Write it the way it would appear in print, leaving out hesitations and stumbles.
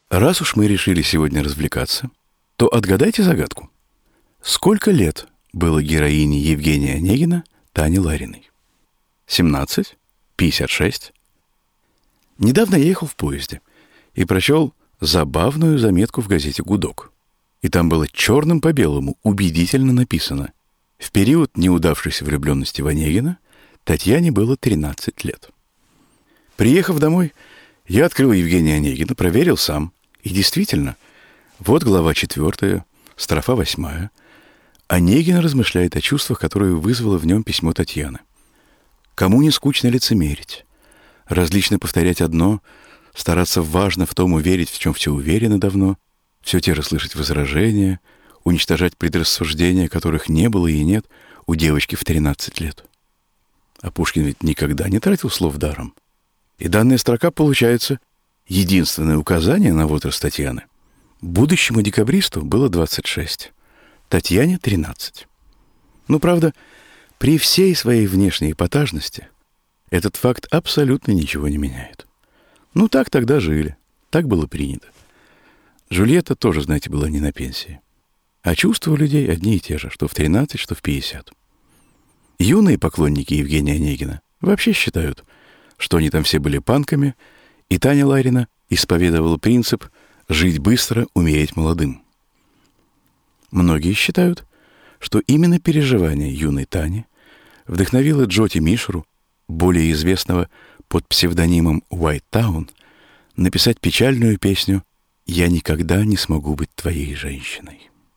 Раз уж мы решили сегодня развлекаться, то отгадайте загадку. Сколько лет было героине Евгения Онегина Тане Лариной? 17? 56? Недавно я ехал в поезде и прочел забавную заметку в газете «Гудок». И там было черным по белому убедительно написано: в период неудавшейся влюбленности в Онегина Татьяне было 13 лет. Приехав домой, я открыл Евгения Онегина, проверил сам. И действительно, вот глава 4, строфа 8. Онегин размышляет о чувствах, которые вызвало в нем письмо Татьяны. Кому не скучно лицемерить, различно повторять одно, стараться важно в том уверить, в чем все уверены давно, все те же слышать возражения, уничтожать предрассуждения, которых не было и нет у девочки в 13 лет. А Пушкин ведь никогда не тратил слов даром. И данная строка получается единственное указание на возраст Татьяны. Будущему декабристу было 26, Татьяне 13. Ну, правда, при всей своей внешней эпатажности этот факт абсолютно ничего не меняет. Ну, так тогда жили, так было принято. Джульетта тоже, знаете, была не на пенсии. А чувства у людей одни и те же, что в 13, что в 50. Юные поклонники Евгения Онегина вообще считают, что они там все были панками, и Таня Ларина исповедовала принцип «жить быстро, умереть молодым». Многие считают, что именно переживание юной Тани вдохновило Джоти Мишеру, более известного под псевдонимом Уайт Таун, написать печальную песню «Я никогда не смогу быть твоей женщиной».